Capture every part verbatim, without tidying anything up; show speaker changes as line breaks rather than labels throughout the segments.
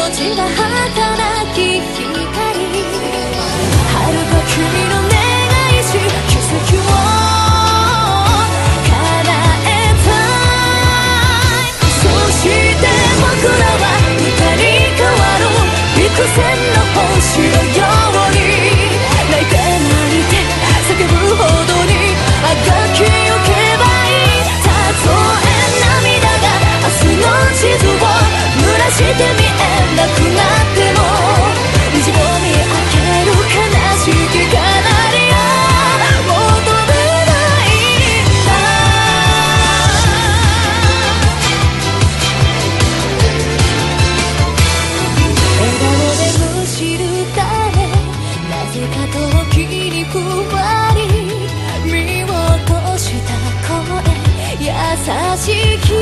命が働き光遥か君の願いし奇跡を叶えたい。そして僕らは歌に変わる幾千の星のように泣いて泣いて叫ぶほどにあがきゆけばいい。たとえ涙が明日の地図を濡らして見えなくなっても虹を見上げる悲しきカナリア求めないんだ。笑顔でむしるためなぜか遠きにふわり見落とした声優しき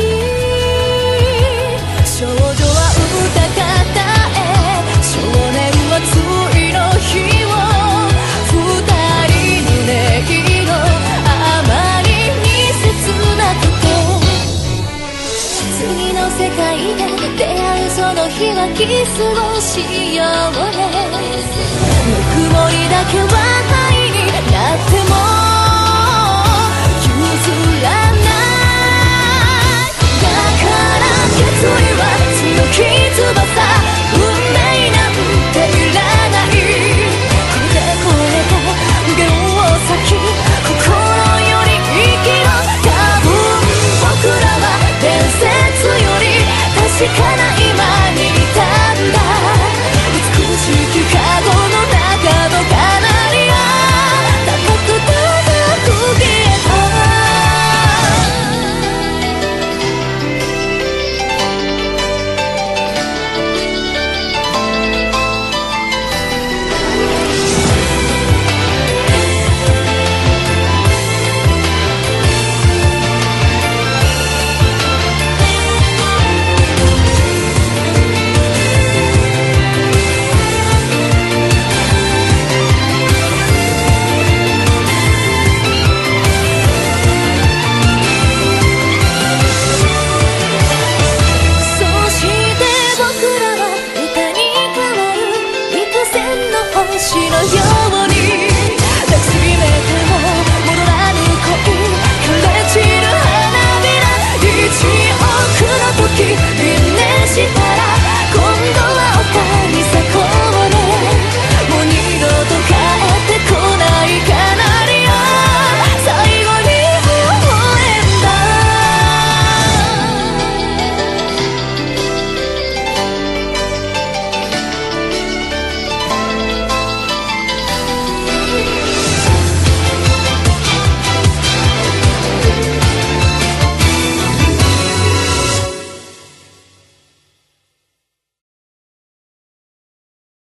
少女は歌方へ少年は次の日を二人の音色あまりに切なくて次の世界で出会うその日はキスをしようね。ぬくもりだけは愛になっても譲らない。だから決意は強き翼運命なんていらない。越えて越えて弦を咲き心より生きろ。多分僕らは伝説より確かな